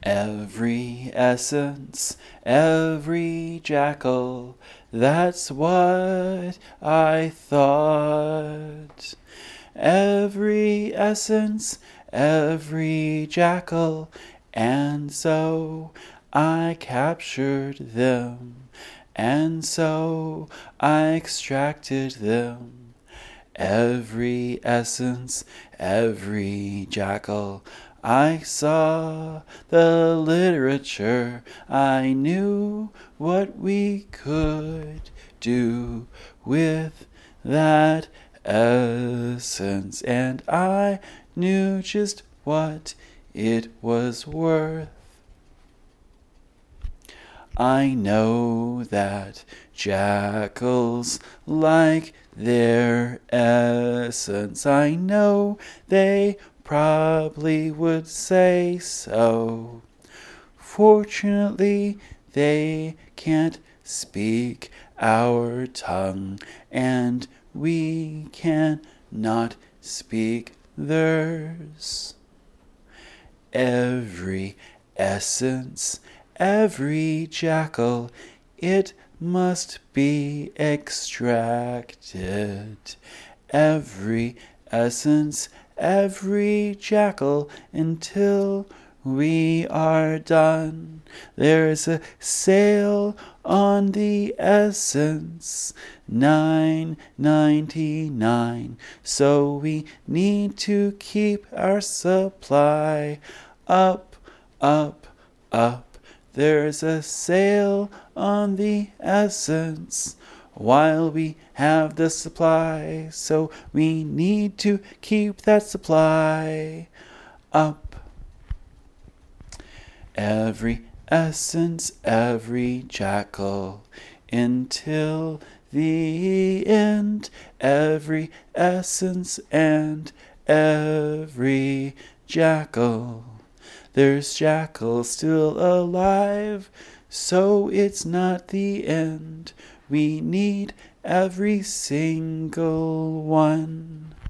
Every essence, every jackal, that's what I thought. Every essence, every jackal, and so I captured them, and so I extracted them. Every essence, every jackal, I saw the literature, I knew what we could do with that essence, and I knew just what it was worth. I know that jackals like their essence. I know they probably would say so. Fortunately, they can't speak our tongue, and we cannot speak theirs. Every essence, every jackal, it must be extracted. Every essence, every jackal, until we are done. There's a sale on the essence, $9.99. So we need to keep our supply up, up, up. There's a sale on the essence while we have the supply, so we need to keep that supply up. Every essence, every jackal, until the end. Every essence and every jackal. There's jackals still alive, so it's not the end. We need every single one.